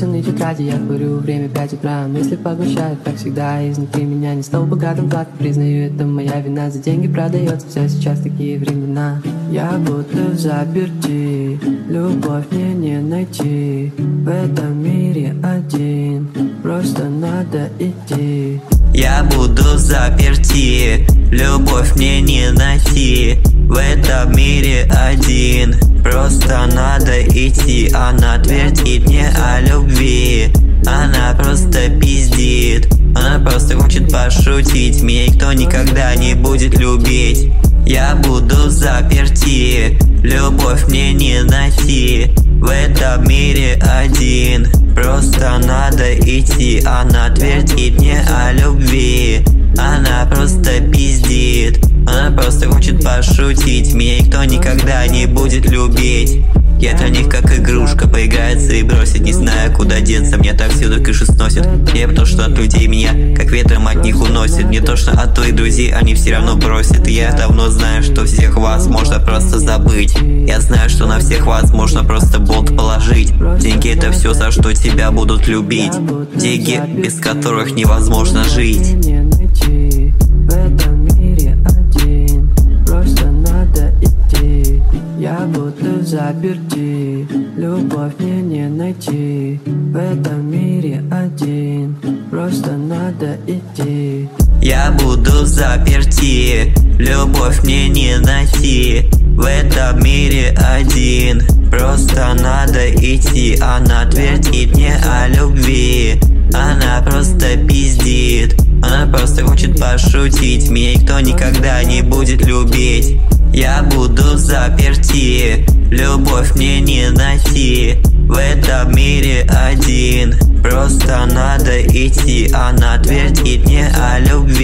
исписанной тетради я курю, время 5 утра. Мысли поглощают, как всегда, изнутри меня не стал богатым плат. Признаю, это моя вина, за деньги продается все сейчас такие времена. Я будто в заперти, любовь мне не найти. В этом мире один, просто надо идти. Я буду заперти, любовь мне не найти. В этом мире один, просто надо идти. Она твердит мне о любви, она просто пиздит. Она просто хочет пошутить, меня никто никогда не будет любить. Я буду заперти, любовь мне не найти. В этом мире один, просто надо идти. Она твердит мне о любви, она просто пиздит. Она просто хочет пошутить, меня никто никогда не будет любить. Я для них как игрушка, поиграется и бросит. Не знаю, куда деться, меня так всюду крышу сносит. Не то, что от людей меня как ветром от них уносит. Не то, что от твоих друзей они все равно бросят. И я давно знаю, что всех вас можно просто забыть. Я знаю, что на всех вас можно просто болт положить. Деньги — это все, за что тебя будут любить. Деньги, без которых невозможно жить. Я будто заперти, любовь мне не найти. В этом мире один, просто надо идти. Я буду заперти, любовь мне не найти. В этом мире один, просто надо идти. Она твердит мне о любви, она просто пиздит. Она просто хочет пошутить, меня никто никогда не будет любить. Я буду заперти, любовь мне не найти. В этом мире один, просто надо идти. Она твердит мне о любви.